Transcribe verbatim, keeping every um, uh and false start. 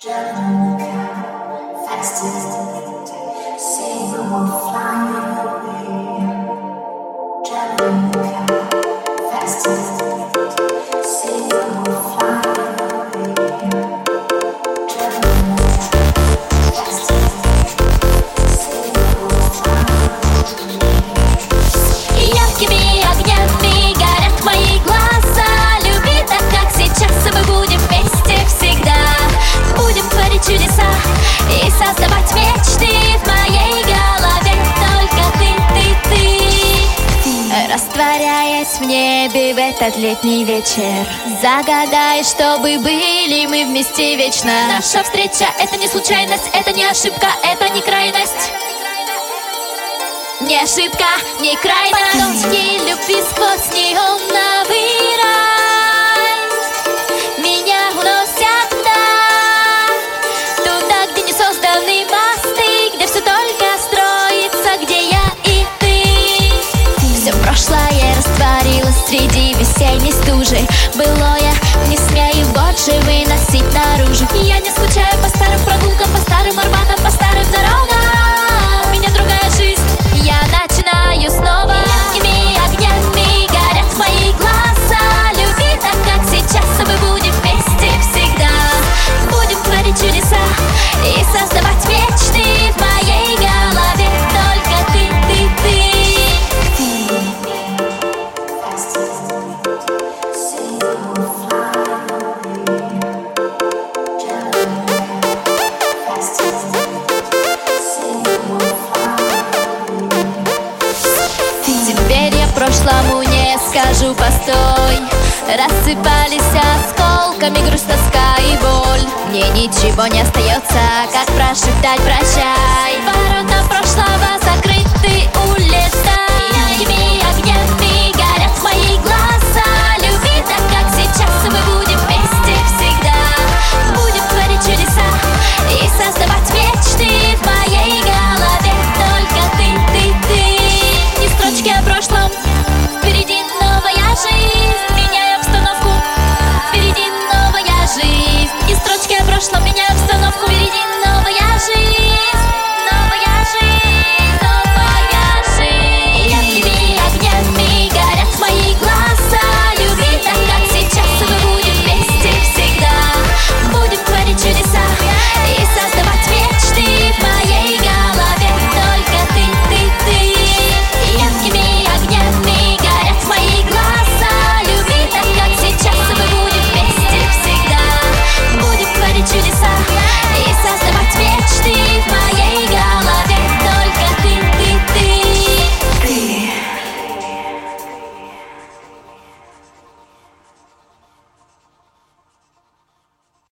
Растворяясь в небе в этот летний вечер, загадай, чтобы были мы вместе вечно. Наша встреча — это не случайность, это не ошибка, это не крайность. Не ошибка, не крайность. Потоки любви сквозь неоновый рай меня уносят туда, где не созданы мосты, где все только строится, где я и ты. Все прошлое растворилось среди весенней стужи. Былое не смею больше выносить наружу. Я не скучаю по старым прогулкам, по старым арбатам, по старым дорогам. У меня другая жизнь, я начинаю снова. Яркими огнями горят мои глаза. Люби так, как сейчас, а мы будем вместе всегда. Будем творить чудеса и создавать мечты в моей голове. Только ты, ты, ты. Теперь я прошлому не скажу постой. Рассыпались осколками грусть, тоска и боль. Мне ничего не остается, как прошептать прощай. Ворота прошлого